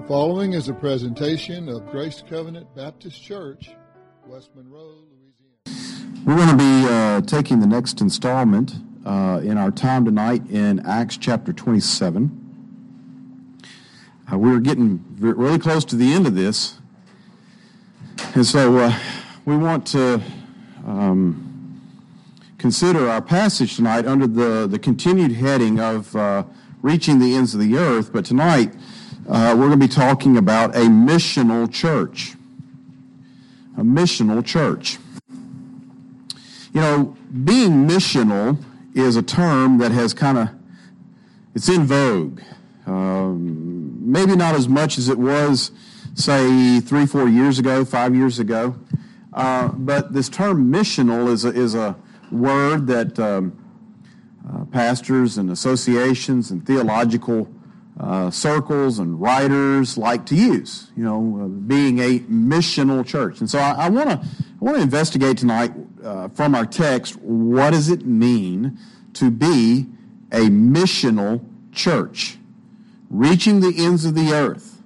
following is a presentation of Grace Covenant Baptist Church, West Monroe, Louisiana. We're going to be taking the next installment in our time tonight in Acts chapter 27. We're getting really close to the end of this, and so we want to consider our passage tonight under the continued heading of reaching the ends of the earth, but tonight we're going to be talking about a missional church. A missional church. You know, being missional is a term that has it's in vogue. Maybe not as much as it was, say, 3-4 years ago, 5 years ago. But this term missional is a word that pastors and associations and theological circles and writers like to use, being a missional church. And so I want to investigate tonight from our text, what does it mean to be a missional church? Reaching the ends of the earth,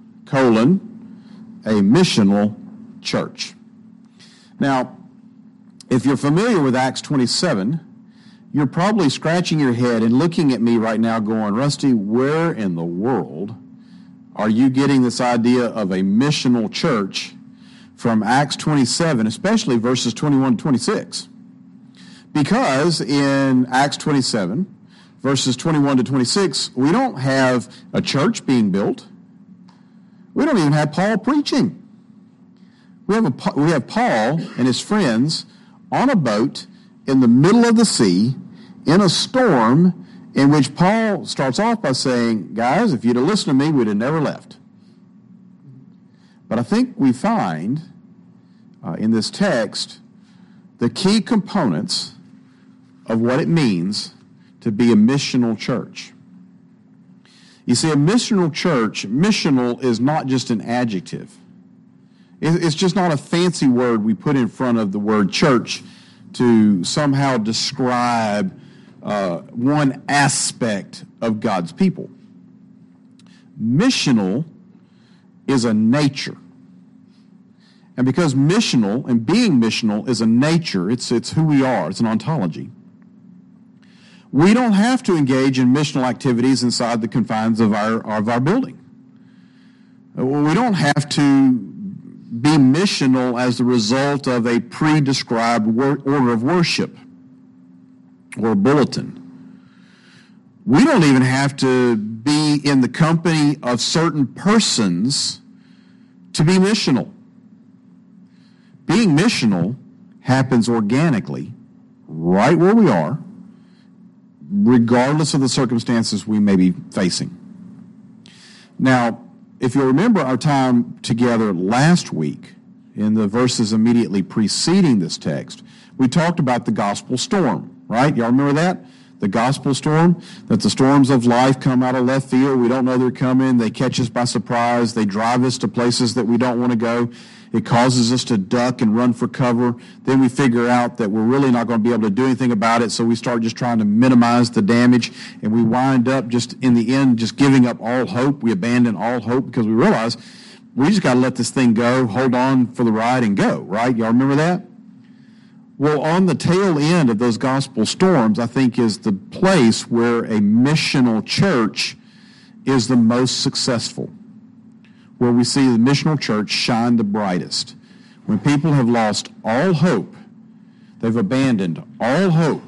a missional church. Now, if you're familiar with Acts 27, you're probably scratching your head and looking at me right now going, Rusty, where in the world are you getting this idea of a missional church from Acts 27, especially verses 21 to 26? Because in Acts 27, verses 21 to 26, we don't have a church being built. We don't even have Paul preaching. We have Paul and his friends on a boat in the middle of the sea, in a storm, in which Paul starts off by saying, guys, if you'd have listened to me, we'd have never left. But I think we find in this text the key components of what it means to be a missional church. You see, a missional church, missional is not just an adjective. It's just not a fancy word we put in front of the word church to somehow describe one aspect of God's people. Missional is a nature. And because missional and being missional is a nature, it's who we are, it's an ontology. We don't have to engage in missional activities inside the confines of our building. We don't have to be missional as the result of a pre-described order of worship or a bulletin. We don't even have to be in the company of certain persons to be missional. Being missional happens organically, right where we are, regardless of the circumstances we may be facing. Now, if you remember our time together last week, in the verses immediately preceding this text, we talked about the gospel storm, right? Y'all remember that? The gospel storm, that the storms of life come out of left field. We don't know they're coming. They catch us by surprise. They drive us to places that we don't want to go. It causes us to duck and run for cover. Then we figure out that we're really not going to be able to do anything about it, so we start just trying to minimize the damage, and we wind up just in the end just giving up all hope. We abandon all hope because we realize we just got to let this thing go, hold on for the ride, and go, right? Y'all remember that? Well, on the tail end of those gospel storms, I think, is the place where a missional church is the most successful, where we see the missional church shine the brightest. When people have lost all hope, they've abandoned all hope,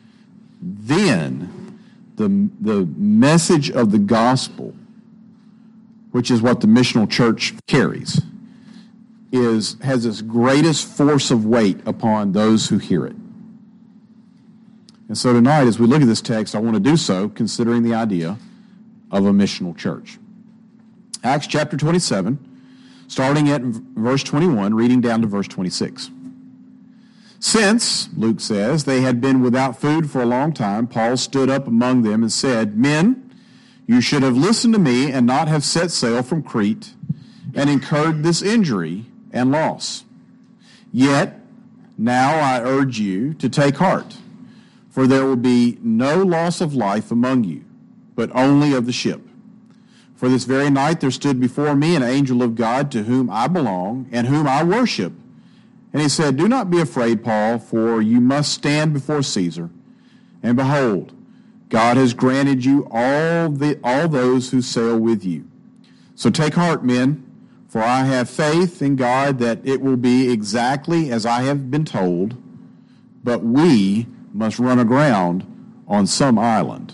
then the message of the gospel, which is what the missional church carries, has its greatest force of weight upon those who hear it. And so tonight, as we look at this text, I want to do so considering the idea of a missional church. Acts chapter 27, starting at verse 21, reading down to verse 26. Since, Luke says, they had been without food for a long time, Paul stood up among them and said, Men, you should have listened to me and not have set sail from Crete and incurred this injury and loss. Yet, now I urge you to take heart, for there will be no loss of life among you, but only of the ship. For this very night there stood before me an angel of God to whom I belong and whom I worship. And he said, Do not be afraid, Paul, for you must stand before Caesar. And behold, God has granted you all those who sail with you. So take heart, men, for I have faith in God that it will be exactly as I have been told, but we must run aground on some island.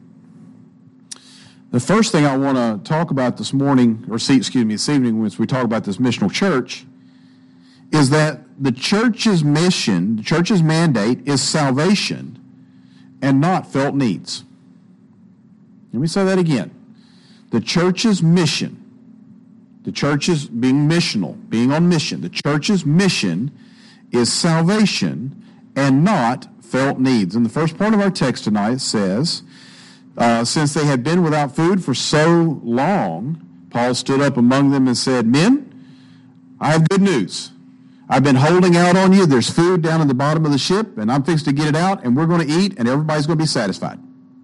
The first thing I want to talk about this evening, as we talk about this missional church, is that the church's mission, the church's mandate is salvation and not felt needs. Let me say that again. The church's mission, the church is being missional, being on mission. The church's mission is salvation and not felt needs. And the first part of our text tonight says, since they had been without food for so long, Paul stood up among them and said, Men, I have good news. I've been holding out on you. There's food down in the bottom of the ship, and I'm fixed to get it out, and we're going to eat, and everybody's going to be satisfied.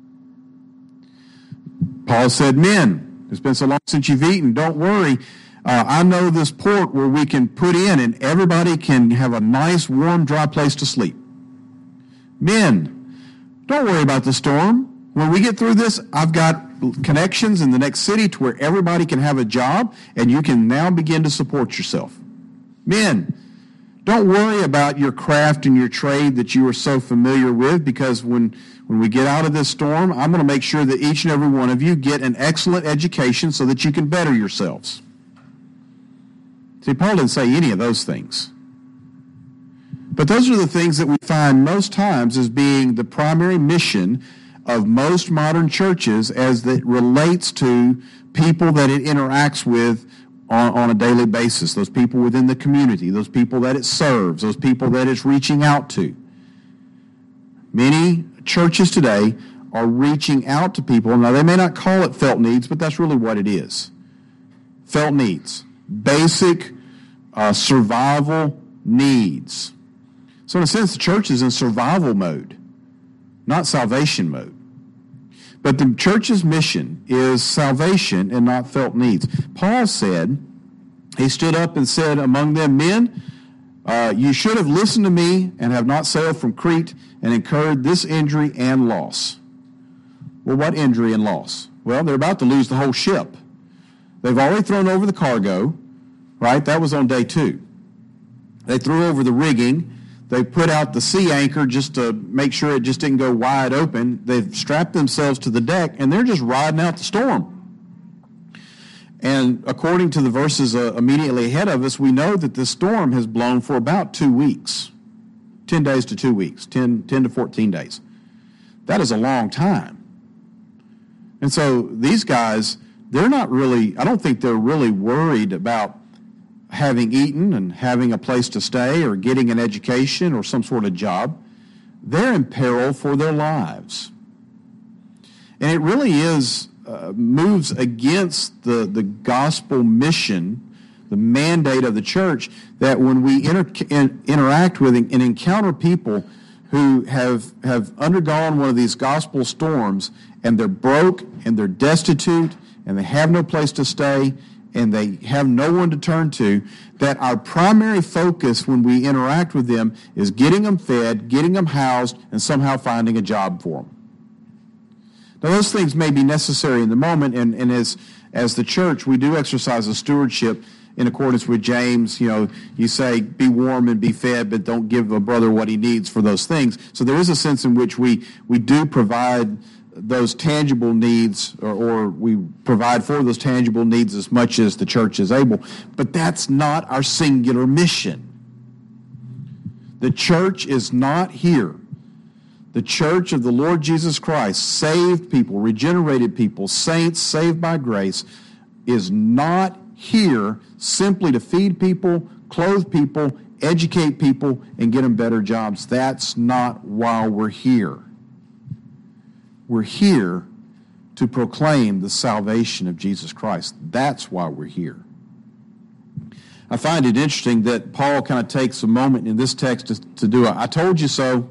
Paul said, Men, it's been so long since you've eaten. Don't worry. I know this port where we can put in, and everybody can have a nice, warm, dry place to sleep. Men, don't worry about the storm. When we get through this, I've got connections in the next city to where everybody can have a job, and you can now begin to support yourself. Men, don't worry about your craft and your trade that you are so familiar with, because when we get out of this storm, I'm going to make sure that each and every one of you get an excellent education so that you can better yourselves. See, Paul didn't say any of those things. But those are the things that we find most times as being the primary mission of most modern churches as it relates to people that it interacts with on a daily basis, those people within the community, those people that it serves, those people that it's reaching out to. Many churches today are reaching out to people. Now, they may not call it felt needs, but that's really what it is. Felt needs. Basic survival needs. So in a sense, the church is in survival mode, not salvation mode. But the church's mission is salvation and not felt needs. Paul said, he stood up and said among them, Men, you should have listened to me and have not sailed from Crete and incurred this injury and loss. Well, what injury and loss? Well, they're about to lose the whole ship. They've already thrown over the cargo, right? That was on day 2. They threw over the rigging. They put out the sea anchor just to make sure it just didn't go wide open. They've strapped themselves to the deck, and they're just riding out the storm. And according to the verses immediately ahead of us, we know that this storm has blown for about 2 weeks, 10 days to 2 weeks, 10 to 14 days. That is a long time. And so these guys, they're not really, I don't think they're really worried about having eaten and having a place to stay or getting an education or some sort of job. They're in peril for their lives. And it really is, moves against the gospel mission, the mandate of the church, that when we interact with and encounter people who have undergone one of these gospel storms, and they're broke and they're destitute and they have no place to stay, and they have no one to turn to, that our primary focus when we interact with them is getting them fed, getting them housed, and somehow finding a job for them. Now, those things may be necessary in the moment, and as the church, we do exercise a stewardship in accordance with James. You say, be warm and be fed, but don't give a brother what he needs for those things. So there is a sense in which we do provide those tangible needs, or we provide for those tangible needs as much as the church is able. But that's not our singular mission. The church is not here. The church of the Lord Jesus Christ, saved people, regenerated people, saints saved by grace, is not here simply to feed people, clothe people, educate people, and get them better jobs. That's not why we're here. We're here to proclaim the salvation of Jesus Christ. That's why we're here. I find it interesting that Paul kind of takes a moment in this text to do I told you so.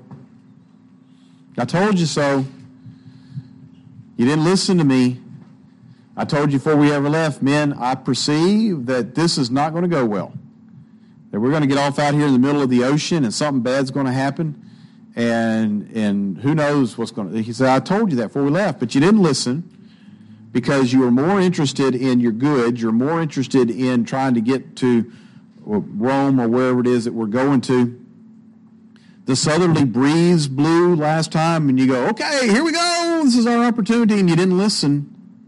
I told you so. You didn't listen to me. I told you before we ever left, men, I perceive that this is not going to go well. That we're going to get off out here in the middle of the ocean and something bad's going to happen. And who knows what's going to... He said, I told you that before we left, but you didn't listen because you were more interested in your goods. You're more interested in trying to get to Rome or wherever it is that we're going to. The southerly breeze blew last time, and you go, okay, here we go. This is our opportunity, and you didn't listen.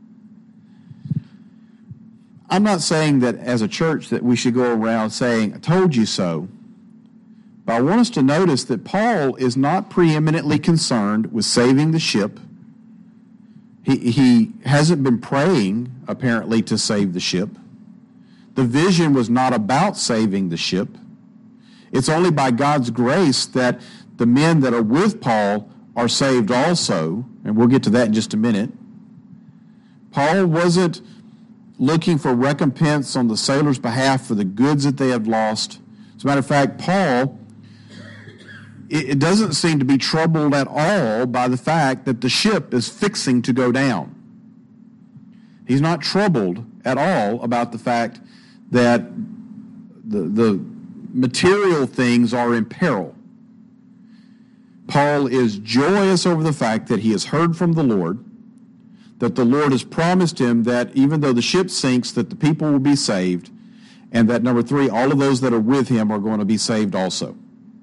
I'm not saying that as a church that we should go around saying, I told you so. But I want us to notice that Paul is not preeminently concerned with saving the ship. He hasn't been praying, apparently, to save the ship. The vision was not about saving the ship. It's only by God's grace that the men that are with Paul are saved also, and we'll get to that in just a minute. Paul wasn't looking for recompense on the sailors' behalf for the goods that they had lost. As a matter of fact, Paul, it doesn't seem to be troubled at all by the fact that the ship is fixing to go down. He's not troubled at all about the fact that the material things are in peril. Paul is joyous over the fact that he has heard from the Lord, that the Lord has promised him that even though the ship sinks, that the people will be saved, and that, number 3, all of those that are with him are going to be saved also.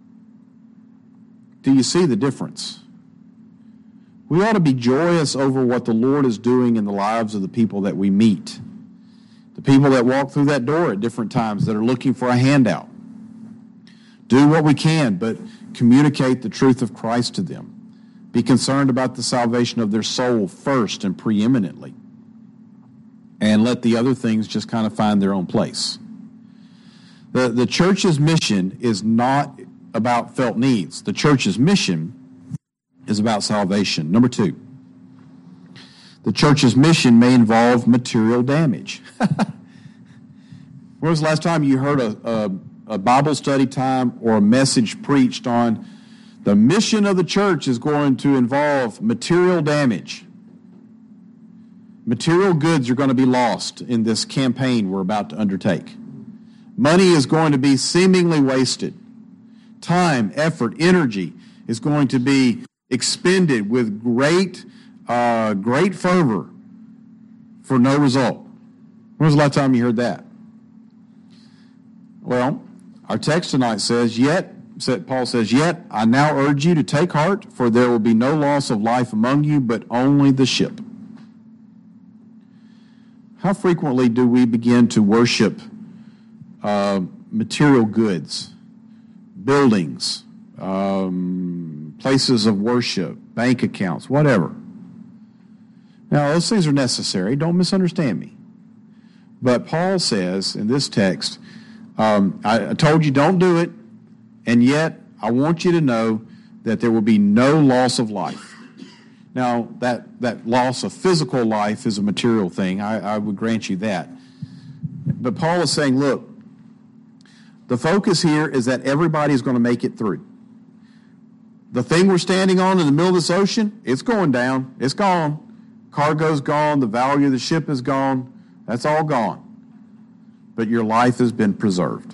Do you see the difference? We ought to be joyous over what the Lord is doing in the lives of the people that we meet, the people that walk through that door at different times that are looking for a handout. Do what we can, but communicate the truth of Christ to them. Be concerned about the salvation of their soul first and preeminently, and let the other things just kind of find their own place. The church's mission is not about felt needs. The church's mission is about salvation. Number 2, the church's mission may involve material damage. When was the last time you heard a Bible study time or a message preached on the mission of the church is going to involve material damage? Material goods are going to be lost in this campaign we're about to undertake. Money is going to be seemingly wasted. Time, effort, energy is going to be expended with great fervor for no result. When was the last time you heard that? Well, our text tonight says, Paul says, yet I now urge you to take heart, for there will be no loss of life among you, but only the ship. How frequently do we begin to worship material goods, buildings, places of worship, bank accounts, whatever? Now, those things are necessary. Don't misunderstand me. But Paul says in this text, I told you don't do it, and yet I want you to know that there will be no loss of life. Now, that loss of physical life is a material thing. I would grant you that. But Paul is saying, look, the focus here is that everybody's going to make it through. The thing we're standing on in the middle of this ocean, it's going down. It's gone. Cargo's gone. The value of the ship is gone. That's all gone. But your life has been preserved.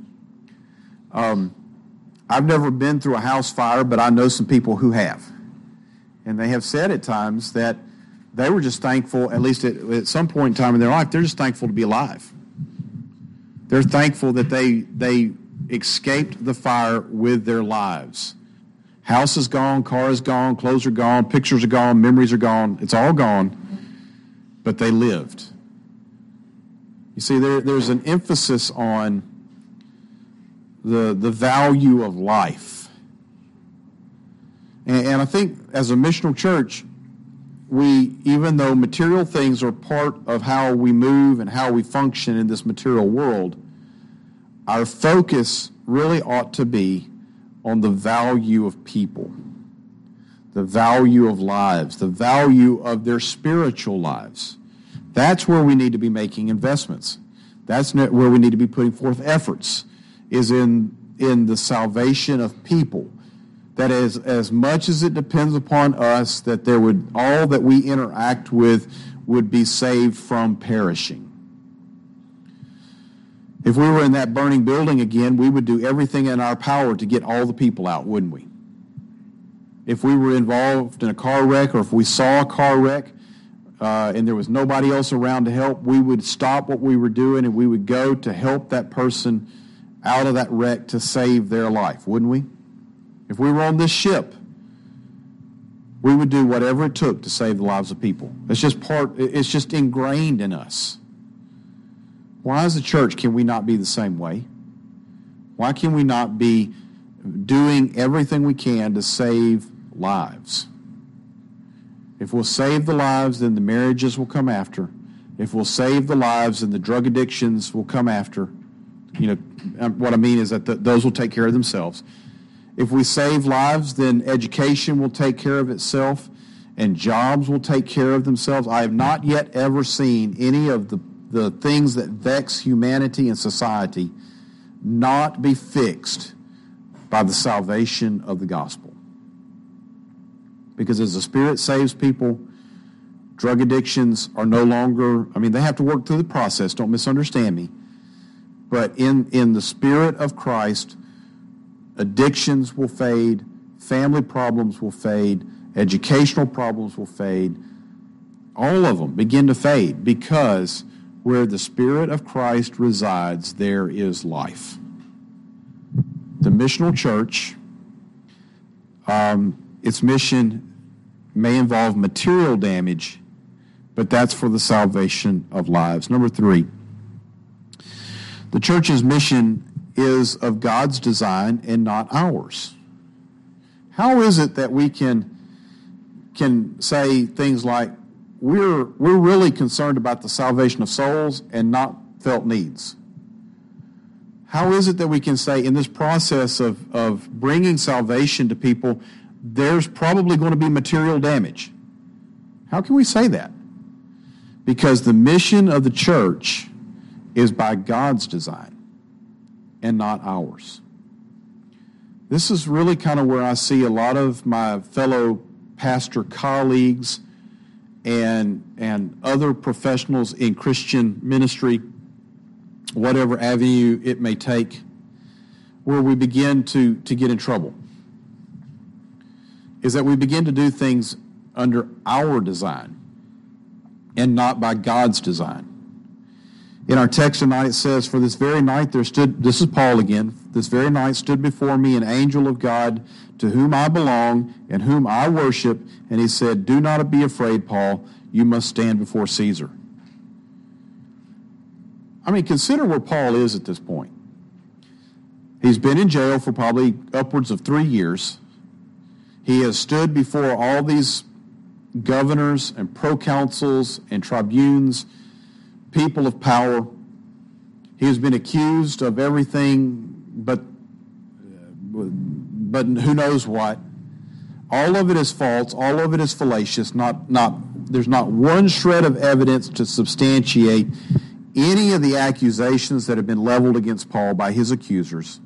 I've never been through a house fire, but I know some people who have. And they have said at times that they were just thankful, at least at some point in time in their life, they're just thankful to be alive. They're thankful that they escaped the fire with their lives. House is gone, car is gone, clothes are gone, pictures are gone, memories are gone. It's all gone, but they lived. You see, there's an emphasis on the value of life. And I think as a missional church, even though material things are part of how we move and how we function in this material world, our focus really ought to be on the value of people, the value of lives, the value of their spiritual lives. That's where we need to be making investments. That's where we need to be putting forth efforts, is in the salvation of people. That is, as much as it depends upon us, that all that we interact with would be saved from perishing. If we were in that burning building again, we would do everything in our power to get all the people out, wouldn't we? If we were involved in a car wreck, or if we saw a car wreck and there was nobody else around to help, we would stop what we were doing and we would go to help that person out of that wreck to save their life, wouldn't we? If we were on this ship, we would do whatever it took to save the lives of people. It's just ingrained in us. Why as a church can we not be the same way? Why can we not be doing everything we can to save lives? If we'll save the lives, then the marriages will come after. If we'll save the lives, then the drug addictions will come after. You know, what I mean is that those will take care of themselves. If we save lives, then education will take care of itself and jobs will take care of themselves. I have not yet ever seen any of the things that vex humanity and society not be fixed by the salvation of the gospel. Because as the Spirit saves people, drug addictions are no longer, they have to work through the process, don't misunderstand me. But in the Spirit of Christ, addictions will fade, family problems will fade, educational problems will fade. All of them begin to fade because where the Spirit of Christ resides, there is life. The missional church, its mission may involve material damage, but that's for the salvation of lives. Number 3, the church's mission is of God's design and not ours. How is it that we can say things like, we're really concerned about the salvation of souls and not felt needs? How is it that we can say in this process of bringing salvation to people, there's probably going to be material damage? How can we say that? Because the mission of the church is by God's design and not ours. This is really kind of where I see a lot of my fellow pastor colleagues and other professionals in Christian ministry, whatever avenue it may take, where we begin to get in trouble, is that we begin to do things under our design and not by God's design. In our text tonight it says, "For this very night there stood," this is Paul again, "this very night stood before me an angel of God to whom I belong and whom I worship, and he said, 'Do not be afraid, Paul, you must stand before Caesar.'" Consider where Paul is at this point. He's been in jail for probably upwards of 3 years. He has stood before all these governors and proconsuls and tribunes, people of power. He has been accused of everything but who knows what. All of it is false. All of it is fallacious. There's not one shred of evidence to substantiate any of the accusations that have been leveled against Paul by his accusers.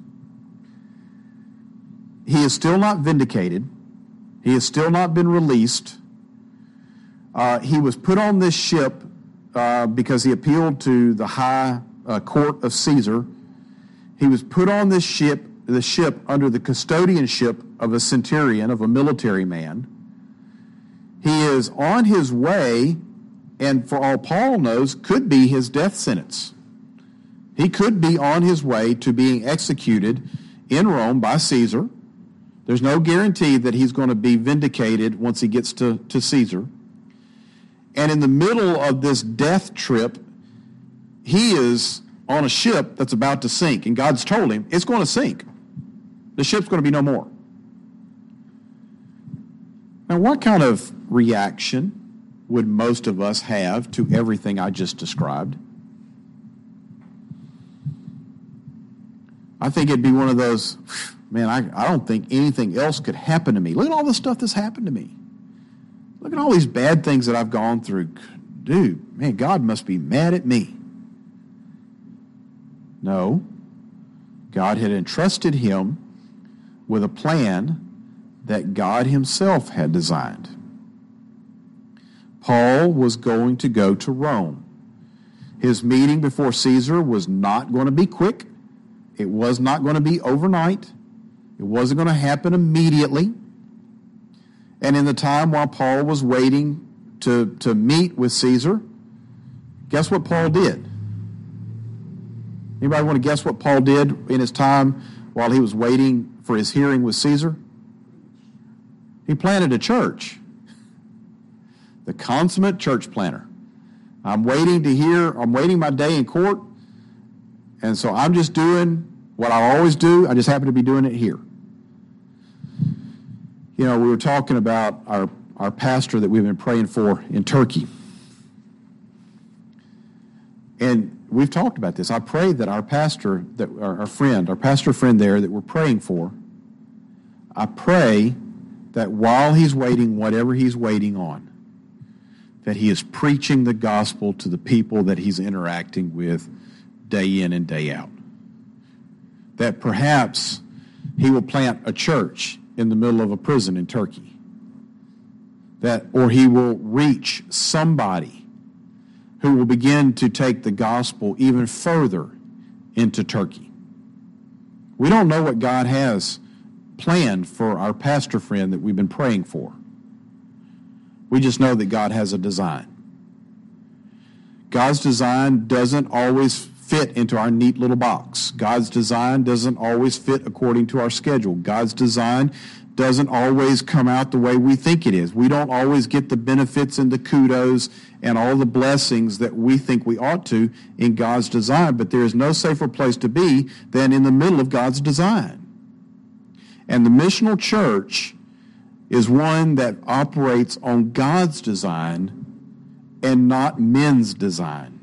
He is still not vindicated. He has still not been released. He was put on this ship because he appealed to the high court of Caesar. He was put on the ship under the custodianship of a centurion, of a military man. He is on his way, and for all Paul knows, could be his death sentence. He could be on his way to being executed in Rome by Caesar. There's no guarantee that he's going to be vindicated once he gets to Caesar. And in the middle of this death trip, he is on a ship that's about to sink, and God's told him it's going to sink. The ship's going to be no more. Now, what kind of reaction would most of us have to everything I just described? I think it'd be one of those, man, I don't think anything else could happen to me. Look at all the stuff that's happened to me. Look at all these bad things that I've gone through. Dude, man, God must be mad at me. No. God had entrusted him with a plan that God himself had designed. Paul was going to go to Rome. His meeting before Caesar was not going to be quick. It was not going to be overnight. It wasn't going to happen immediately. And in the time while Paul was waiting to meet with Caesar, guess what Paul did? Anybody want to guess what Paul did in his time while he was waiting for his hearing with Caesar? He planted a church. The consummate church planter. I'm waiting my day in court, and so I'm just doing what I always do. I just happen to be doing it here. You know, we were talking about our pastor that we've been praying for in Turkey. And we've talked about this. I pray that our pastor, our pastor friend there that we're praying for, I pray that while he's waiting, whatever he's waiting on, that he is preaching the gospel to the people that he's interacting with day in and day out. That perhaps he will plant a church in the middle of a prison in Turkey. Or he will reach somebody who will begin to take the gospel even further into Turkey. We don't know what God has planned for our pastor friend that we've been praying for. We just know that God has a design. God's design doesn't always fit into our neat little box. God's design doesn't always fit according to our schedule. God's design doesn't always come out the way we think it is. We don't always get the benefits and the kudos and all the blessings that we think we ought to in God's design, but there is no safer place to be than in the middle of God's design. And the missional church is one that operates on God's design and not men's design.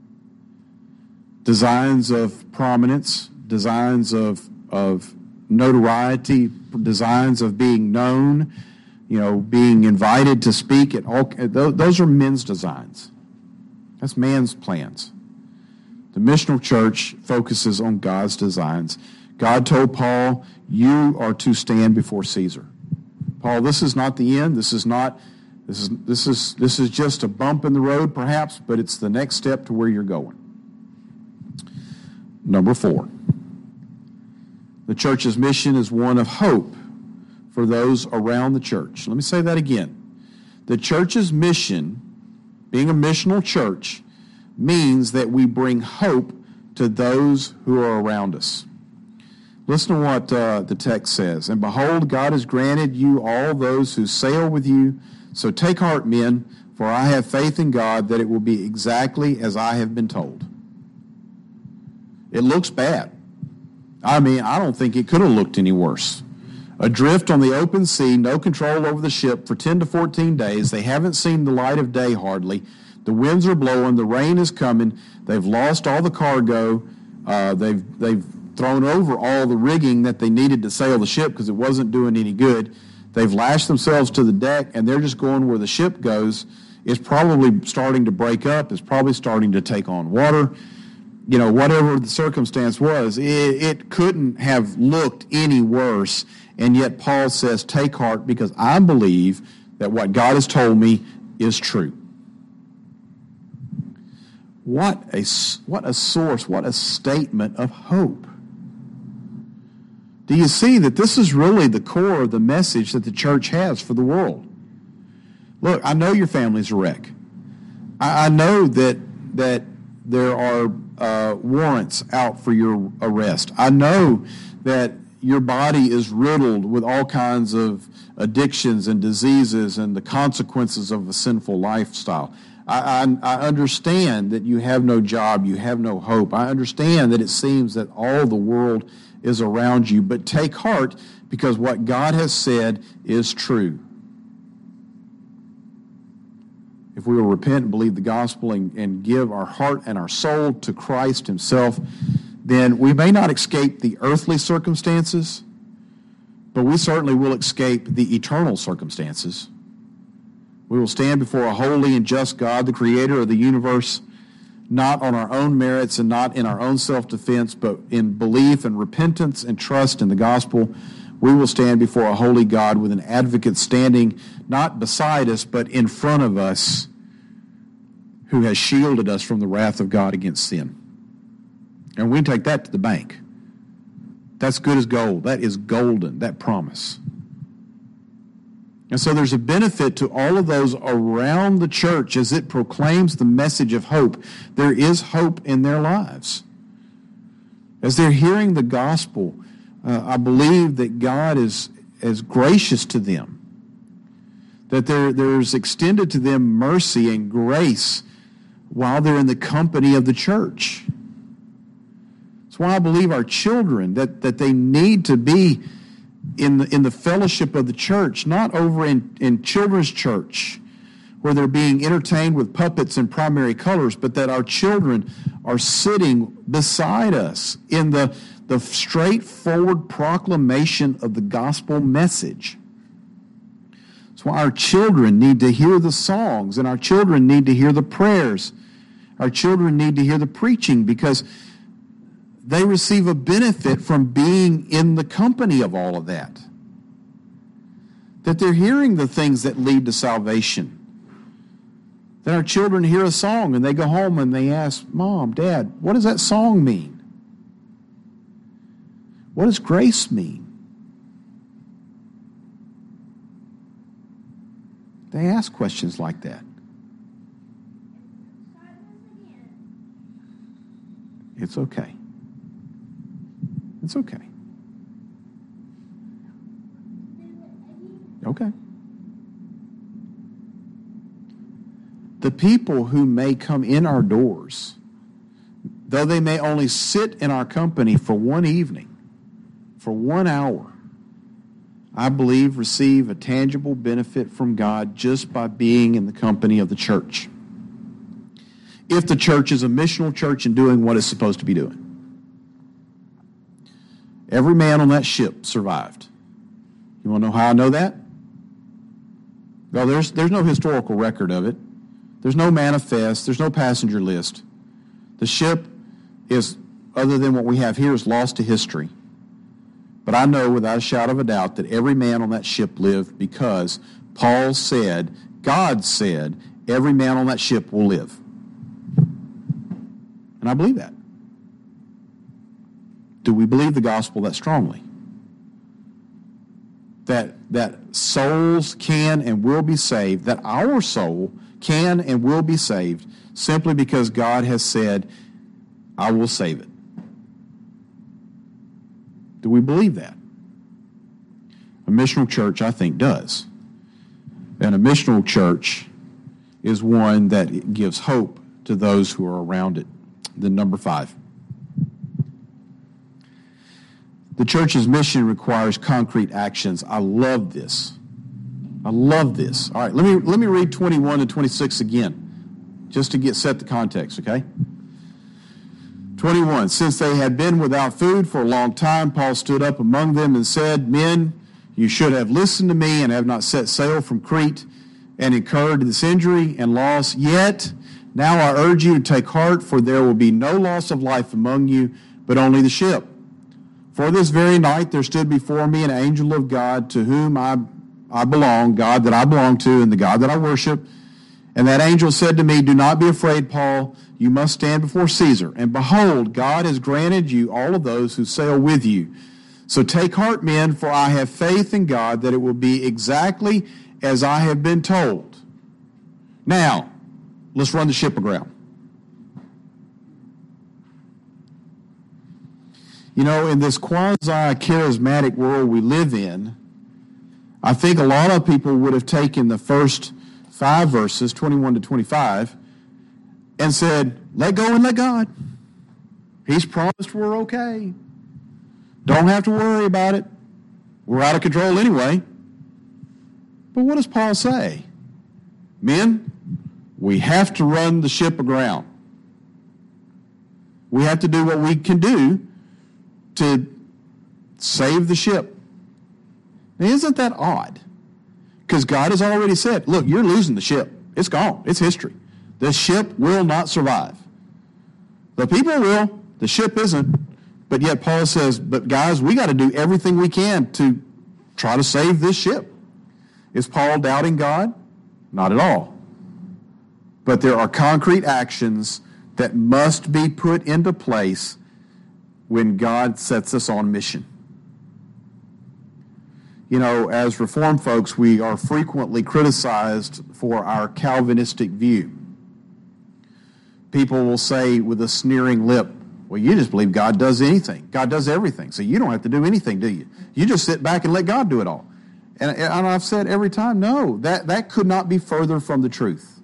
Designs of prominence, designs of notoriety, designs of being known, being invited to speak at all. Those are men's designs. That's man's plans. The missional church focuses on God's designs. God told Paul, "You are to stand before Caesar." Paul, this is not the end. This is just a bump in the road, perhaps, but it's the next step to where you're going. Number 4. The church's mission is one of hope for those around the church. Let me say that again. The church's mission, being a missional church, means that we bring hope to those who are around us. Listen to what the text says. "And behold, God has granted you all those who sail with you. So take heart, men, for I have faith in God that it will be exactly as I have been told." It looks bad. I don't think it could have looked any worse. Adrift on the open sea, no control over the ship for 10 to 14 days. They haven't seen the light of day hardly. The winds are blowing. The rain is coming. They've lost all the cargo. They've thrown over all the rigging that they needed to sail the ship because it wasn't doing any good. They've lashed themselves to the deck, and they're just going where the ship goes. It's probably starting to break up. It's probably starting to take on water. Whatever the circumstance was, it couldn't have looked any worse. And yet Paul says, take heart, because I believe that what God has told me is true. What a source, what a statement of hope. Do you see that this is really the core of the message that the church has for the world? Look, I know your family's a wreck. I know that there are warrants out for your arrest. I know that your body is riddled with all kinds of addictions and diseases and the consequences of a sinful lifestyle. I understand that you have no job, you have no hope. I understand that it seems that all the world is around you, but take heart, because what God has said is true. If we will repent and believe the gospel and give our heart and our soul to Christ himself, then we may not escape the earthly circumstances, but we certainly will escape the eternal circumstances. We will stand before a holy and just God, the creator of the universe, not on our own merits and not in our own self-defense, but in belief and repentance and trust in the gospel. We will stand before a holy God with an advocate standing not beside us, but in front of us, who has shielded us from the wrath of God against sin. And we can take that to the bank. That's good as gold. That is golden, that promise. And so there's a benefit to all of those around the church as it proclaims the message of hope. There is hope in their lives. As they're hearing the gospel, I believe that God is gracious to them, that there's extended to them mercy and grace while they're in the company of the church. That's why I believe our children, that they need to be in the fellowship of the church, not over in children's church where they're being entertained with puppets and primary colors, but that our children are sitting beside us in the straightforward proclamation of the gospel message. That's why our children need to hear the songs, and our children need to hear the prayers. Our children need to hear the preaching, because they receive a benefit from being in the company of all of that. That they're hearing the things that lead to salvation. That our children hear a song and they go home and they ask, Mom, Dad, what does that song mean? What does grace mean? They ask questions like that. It's okay. It's okay. Okay. The people who may come in our doors, though they may only sit in our company for one evening, for 1 hour, I believe receive a tangible benefit from God just by being in the company of the church. If the church is a missional church and doing what it's supposed to be doing. Every man on that ship survived. You want to know how I know that? Well, there's no historical record of it. There's no manifest. There's no passenger list. The ship is, other than what we have here, is lost to history. But I know without a shadow of a doubt that every man on that ship lived, because Paul said, God said, every man on that ship will live. And I believe that. Do we believe the gospel that strongly? That souls can and will be saved, that our soul can and will be saved simply because God has said, I will save it. Do we believe that? A missional church, I think, does. And a missional church is one that gives hope to those who are around it. Then number 5. The church's mission requires concrete actions. I love this. I love this. All right, let me read 21 and 26 again, just to set the context, okay? 21, since they had been without food for a long time, Paul stood up among them and said, Men, you should have listened to me and have not set sail from Crete and incurred this injury and loss. Yet, now I urge you to take heart, for there will be no loss of life among you, but only the ship. For this very night there stood before me an angel of God, to whom I belong, God that I belong to, and the God that I worship. And that angel said to me, Do not be afraid, Paul. You must stand before Caesar. And behold, God has granted you all of those who sail with you. So take heart, men, for I have faith in God that it will be exactly as I have been told. Now, let's run the ship aground. You know, in this quasi-charismatic world we live in, I think a lot of people would have taken the first 5 verses, 21 to 25, and said, let go and let God. He's promised we're okay. Don't have to worry about it. We're out of control anyway. But what does Paul say? Men, we have to run the ship aground. We have to do what we can do to save the ship. Now, isn't that odd? Because God has already said, look, you're losing the ship. It's gone. It's history. The ship will not survive. The people will. The ship isn't. But yet Paul says, but guys, we got to do everything we can to try to save this ship. Is Paul doubting God? Not at all. But there are concrete actions that must be put into place when God sets us on mission. You know, as Reformed folks, we are frequently criticized for our Calvinistic view. People will say with a sneering lip, well, you just believe God does anything. God does everything, so you don't have to do anything, do you? You just sit back and let God do it all. And I've said every time, no, that could not be further from the truth.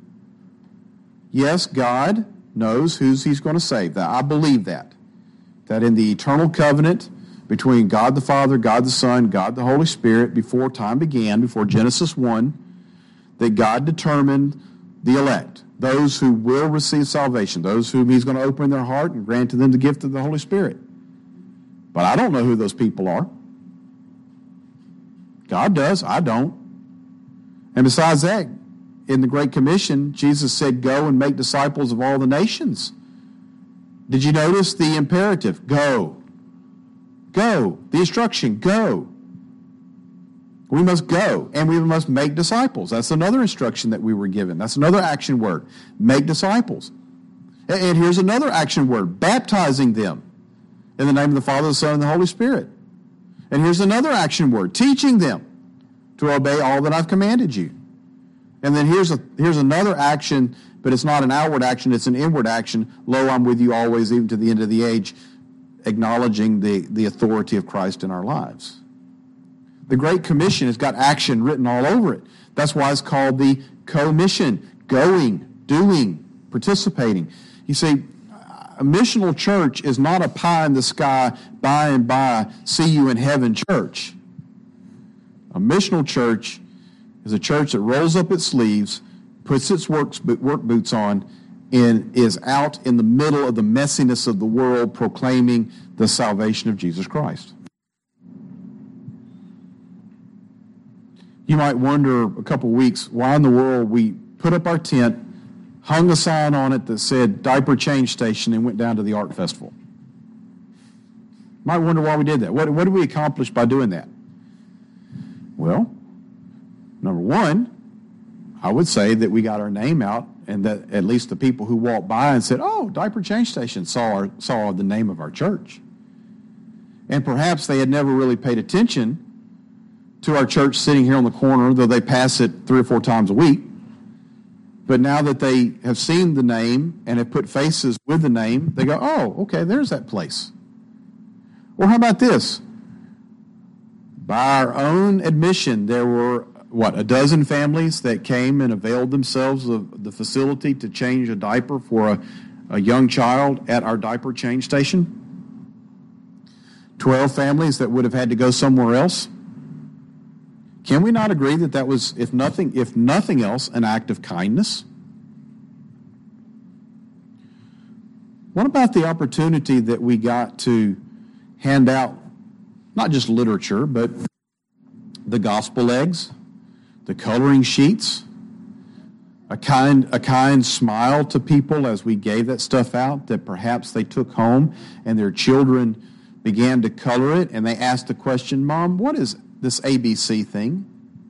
Yes, God knows who He's going to save. I believe that in the eternal covenant between God the Father, God the Son, God the Holy Spirit, before time began, before Genesis 1, that God determined the elect, those who will receive salvation, those whom He's going to open their heart and grant to them the gift of the Holy Spirit. But I don't know who those people are. God does, I don't. And besides that, in the Great Commission, Jesus said, go and make disciples of all the nations. Did you notice the imperative? Go. Go. The instruction, go. We must go, and we must make disciples. That's another instruction that we were given. That's another action word, make disciples. And here's another action word, baptizing them in the name of the Father, the Son, and the Holy Spirit. And here's another action word, teaching them to obey all that I've commanded you. And then here's another action, but it's not an outward action, it's an inward action. Lo, I'm with you always, even to the end of the age, acknowledging the authority of Christ in our lives. The Great Commission has got action written all over it. That's why it's called the commission, going, doing, participating. You see, a missional church is not a pie in the sky, by and by, see you in heaven church. A missional church is a church that rolls up its sleeves, puts its work boots on, and is out in the middle of the messiness of the world proclaiming the salvation of Jesus Christ. You might wonder a couple of weeks why in the world we put up our tent, hung a sign on it that said diaper change station, and went down to the art festival. Might wonder why we did that. What did we accomplish by doing that? Well, number one, I would say that we got our name out, and that at least the people who walked by and said, oh, diaper change station, saw the name of our church. And perhaps they had never really paid attention to our church sitting here on the corner, though they pass it 3 or 4 times a week. But now that they have seen the name and have put faces with the name, they go, oh, okay, there's that place. Or how about this? By our own admission, there were, a dozen families that came and availed themselves of the facility to change a diaper for a young child at our diaper change station. 12 families that would have had to go somewhere else. Can we not agree that was, if nothing else, an act of kindness? What about the opportunity that we got to hand out not just literature, but the gospel eggs, the coloring sheets, a kind smile to people as we gave that stuff out that perhaps they took home and their children began to color it, and they asked the question, Mom, what is this ABC thing?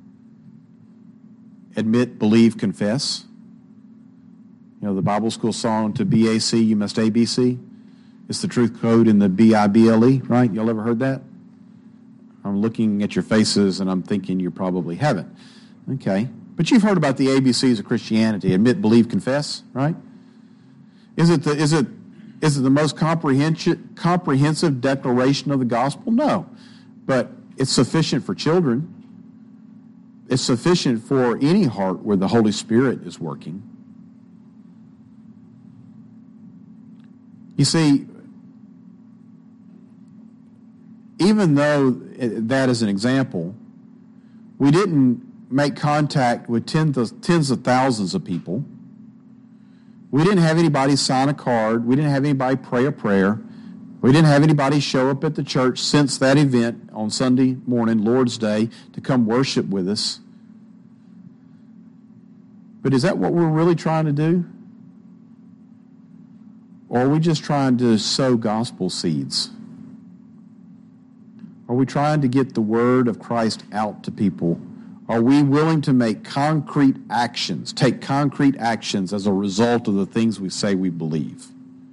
Admit, believe, confess. You know, the Bible school song, to BAC, you must ABC. It's the truth code in the BIBLE, right? Y'all ever heard that? I'm looking at your faces and I'm thinking you probably haven't. Okay. But you've heard about the ABCs of Christianity. Admit, believe, confess, right? Is it the most comprehensive declaration of the gospel? No. But it's sufficient for children. It's sufficient for any heart where the Holy Spirit is working. You see, even though that is an example, we didn't make contact with tens of thousands of people. We didn't have anybody sign a card. We didn't have anybody pray a prayer. We didn't have anybody show up at the church since that event on Sunday morning, Lord's Day, to come worship with us. But is that what we're really trying to do? Or are we just trying to sow gospel seeds? Are we trying to get the word of Christ out to people? Are we willing to make concrete actions, take concrete actions as a result of the things we say we believe?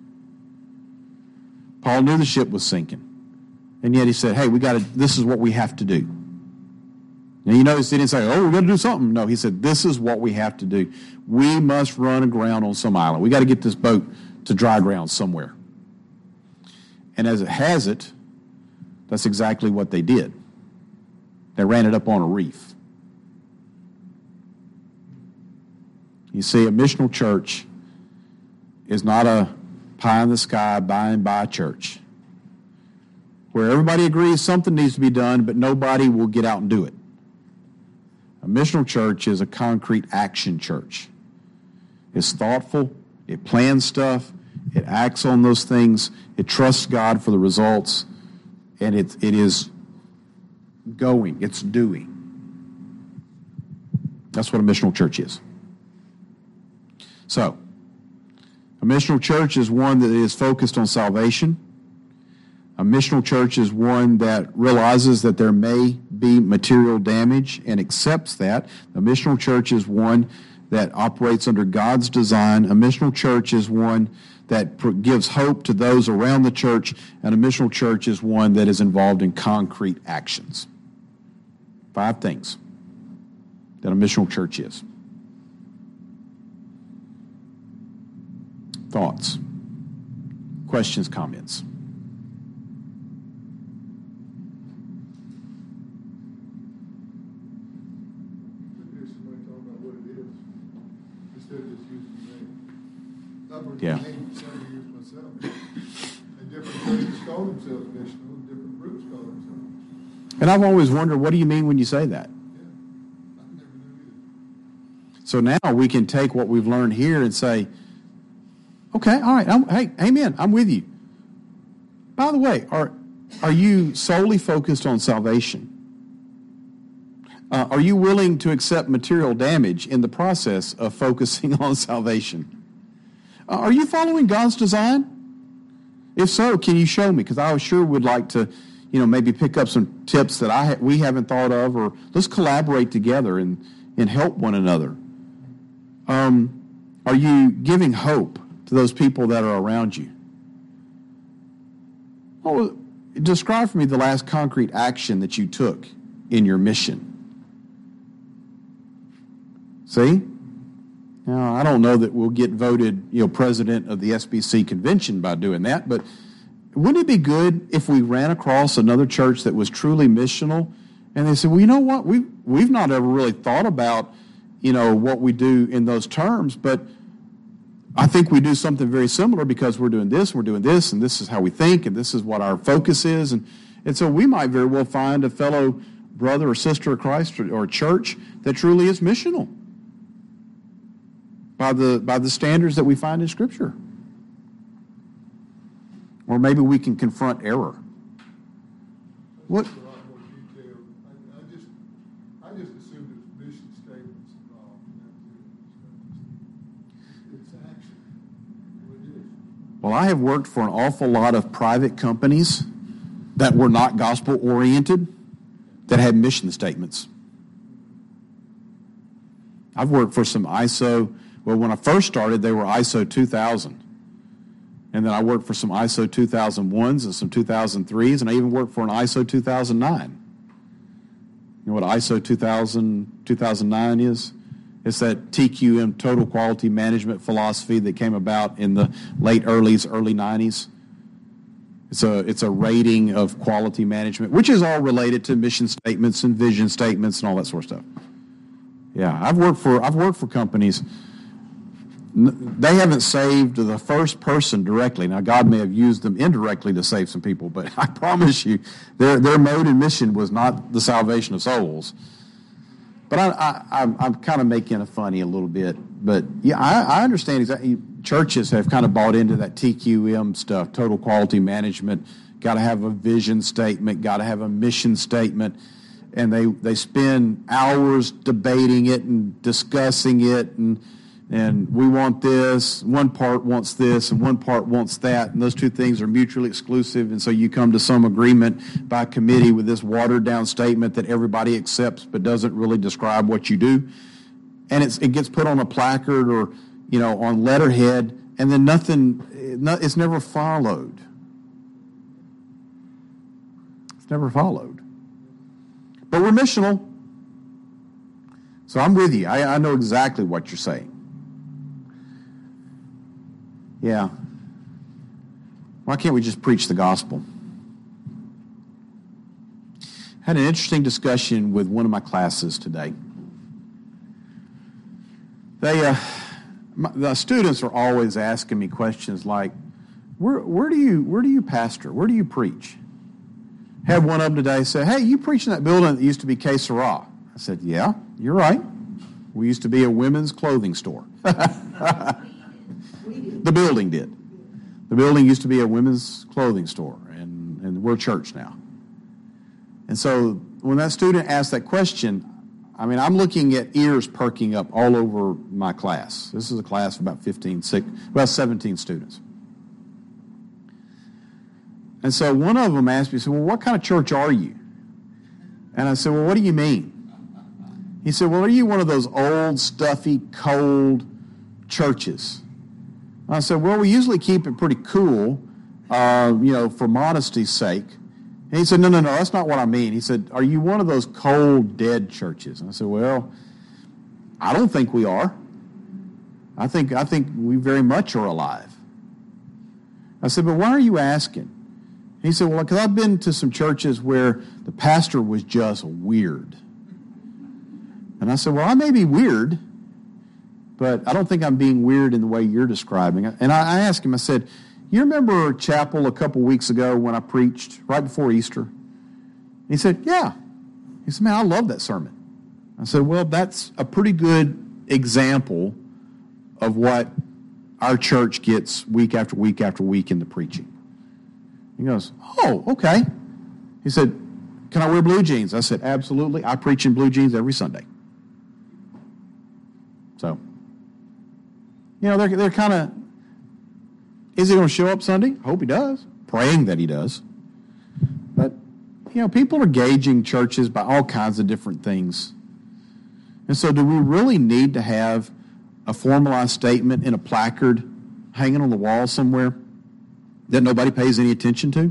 Paul knew the ship was sinking, and yet he said, hey, this is what we have to do. And you notice he didn't say, oh, we're going to do something. No, he said, this is what we have to do. We must run aground on some island. We got to get this boat to dry ground somewhere. And as it has it, that's exactly what they did. They ran it up on a reef. You see, a missional church is not a pie-in-the-sky, by-and-by church where everybody agrees something needs to be done, but nobody will get out and do it. A missional church is a concrete action church. It's thoughtful. It plans stuff. It acts on those things. It trusts God for the results. And it is going. It's doing. That's what a missional church is. So, a missional church is one that is focused on salvation. A missional church is one that realizes that there may be material damage and accepts that. A missional church is one that operates under God's design. A missional church is one that gives hope to those around the church. And a missional church is one that is involved in concrete actions. 5 things that a missional church is. Thoughts? Questions, comments? Yeah. And different churches call themselves missional, and different groups call themselves. And I've always wondered, what do you mean when you say that? Yeah, I never knew either. So now we can take what we've learned here and say, okay, all right, hey, amen, I'm with you. By the way, are you solely focused on salvation? Are you willing to accept material damage in the process of focusing on salvation? Are you following God's design? If so, can you show me? Because I sure would like to, maybe pick up some tips that we haven't thought of, or let's collaborate together and help one another. Are you giving hope to those people that are around you? Well, describe for me the last concrete action that you took in your mission. See? Now, I don't know that we'll get voted, president of the SBC convention by doing that, but wouldn't it be good if we ran across another church that was truly missional, and they said, well, you know what, we've not ever really thought about, what we do in those terms, but I think we do something very similar because we're doing this, and this is how we think, and this is what our focus is, and so we might very well find a fellow brother or sister of Christ or church that truly is missional by the standards that we find in Scripture. Or maybe we can confront error. What? A lot more detail. I just assumed there's mission statements involved. It's action. It is. Well, I have worked for an awful lot of private companies that were not gospel-oriented that had mission statements. I've worked for some ISO. Well, when I first started, they were ISO 2000. And then I worked for some ISO 2001s and some 2003s, and I even worked for an ISO 2009. You know what ISO 2009 is? It's that TQM, Total Quality Management philosophy that came about in the late early 90s. It's a rating of quality management, which is all related to mission statements and vision statements and all that sort of stuff. Yeah, I've worked for companies. They haven't saved the first person directly. Now, God may have used them indirectly to save some people, but I promise you, their mode and mission was not the salvation of souls. But I'm kind of making it funny a little bit. But yeah, I understand exactly. Churches have kind of bought into that TQM stuff, total quality management. Got to have a vision statement. Got to have a mission statement. And they spend hours debating it and discussing it and And we want this, one part wants this, and one part wants that, and those two things are mutually exclusive, and so you come to some agreement by committee with this watered-down statement that everybody accepts but doesn't really describe what you do. And it gets put on a placard or, on letterhead, and then it's never followed. It's never followed. But we're missional. So I'm with you. I know exactly what you're saying. Yeah. Why can't we just preach the gospel? Had an interesting discussion with one of my classes today. The students are always asking me questions like, where do you pastor? Where do you preach? Had one of them today say, hey, you preach in that building that used to be Que Sera. I said, yeah, you're right. We used to be a women's clothing store. The building did. The building used to be a women's clothing store, and we're a church now. And so when that student asked that question, I'm looking at ears perking up all over my class. This is a class of about 17 students. And so one of them asked me, well, what kind of church are you? And I said, well, what do you mean? He said, well, are you one of those old, stuffy, cold churches? I said, well, we usually keep it pretty cool, for modesty's sake. And he said, no, that's not what I mean. He said, are you one of those cold, dead churches? And I said, well, I don't think we are. I think we very much are alive. I said, but why are you asking? He said, well, because I've been to some churches where the pastor was just weird. And I said, well, I may be weird, but I don't think I'm being weird in the way you're describing it. And I asked him, I said, you remember chapel a couple weeks ago when I preached right before Easter? And he said, yeah. He said, man, I love that sermon. I said, well, that's a pretty good example of what our church gets week after week after week in the preaching. He goes, oh, okay. He said, can I wear blue jeans? I said, absolutely. I preach in blue jeans every Sunday. So, they're kind of, is he going to show up Sunday? I hope he does. Praying that he does. But, people are gauging churches by all kinds of different things. And so do we really need to have a formalized statement in a placard hanging on the wall somewhere that nobody pays any attention to?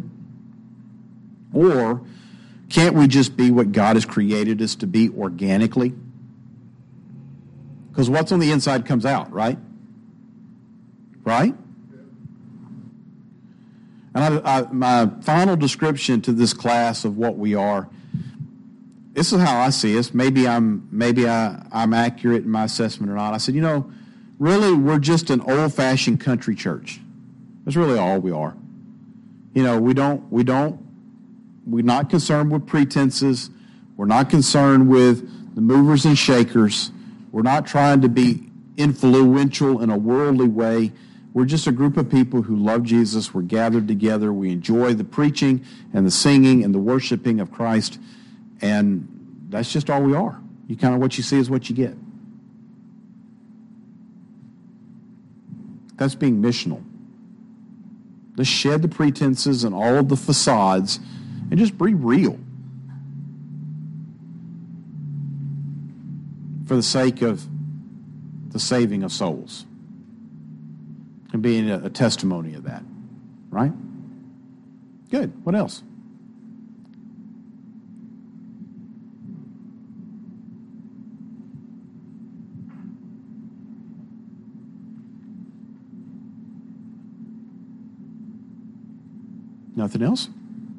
Or can't we just be what God has created us to be organically? Because what's on the inside comes out, right? Right? And my final description to this class of what we are, this is how I see us. Maybe I'm accurate in my assessment or not. I said, really, we're just an old-fashioned country church. That's really all we are. We're not concerned with pretenses. We're not concerned with the movers and shakers. We're not trying to be influential in a worldly way. We're just a group of people who love Jesus. We're gathered together. We enjoy the preaching and the singing and the worshiping of Christ. And that's just all we are. What you see is what you get. That's being missional. Let's shed the pretenses and all of the facades and just be real. For the sake of the saving of souls. And being a testimony of that. Right? Good. What else? Nothing else?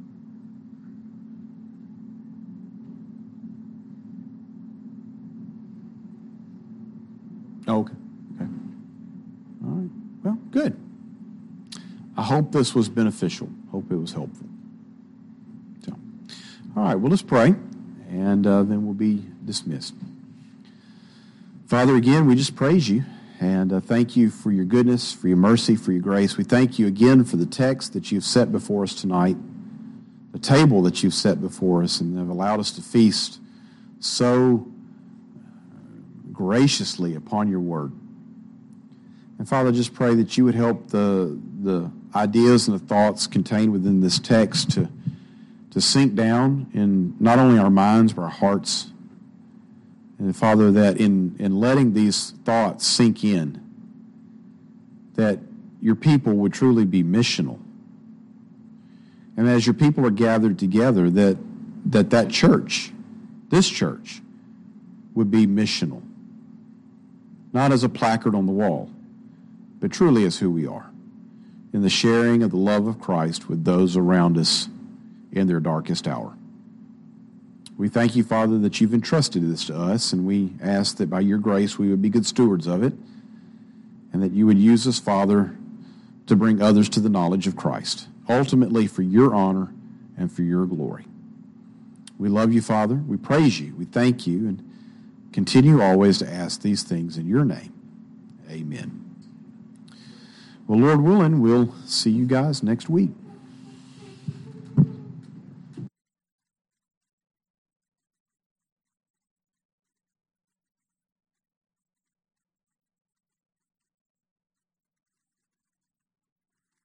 Oh, okay. All right. Well, good. I hope this was beneficial. Hope it was helpful. So, all right. Well, let's pray, and then we'll be dismissed. Father, again, we just praise you, and thank you for your goodness, for your mercy, for your grace. We thank you again for the text that you've set before us tonight, the table that you've set before us, and have allowed us to feast so graciously upon your word. And Father, just pray that you would help the ideas and the thoughts contained within this text to sink down in not only our minds, but our hearts. And Father, that in letting these thoughts sink in, that your people would truly be missional. And as your people are gathered together, that church, this church, would be missional. Not as a placard on the wall, but truly as who we are, in the sharing of the love of Christ with those around us in their darkest hour. We thank you, Father, that you've entrusted this to us, and we ask that by your grace we would be good stewards of it, and that you would use us, Father, to bring others to the knowledge of Christ, ultimately for your honor and for your glory. We love you, Father. We praise you. We thank you, and continue always to ask these things in your name. Amen. Well, Lord willing, we'll see you guys next week.